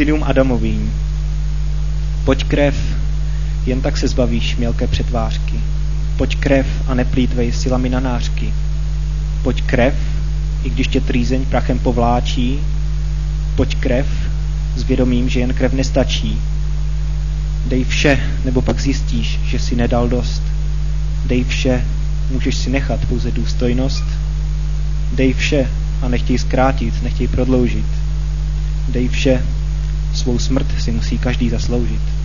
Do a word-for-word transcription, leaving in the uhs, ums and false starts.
synům Adamovým. Pojď krev, jen tak se zbavíš mělké přetvářky. Pojď krev a neplýtvej silami na nářky. Pojď krev, i když tě trýzeň prachem povláčí. Pojď krev, s vědomím, že jen krev nestačí. Dej vše, nebo pak zjistíš, že si nedal dost. Dej vše, můžeš si nechat pouze důstojnost. Dej vše a nechtěj zkrátit, nechtěj prodloužit. Dej vše, svou smrt si musí každý zasloužit.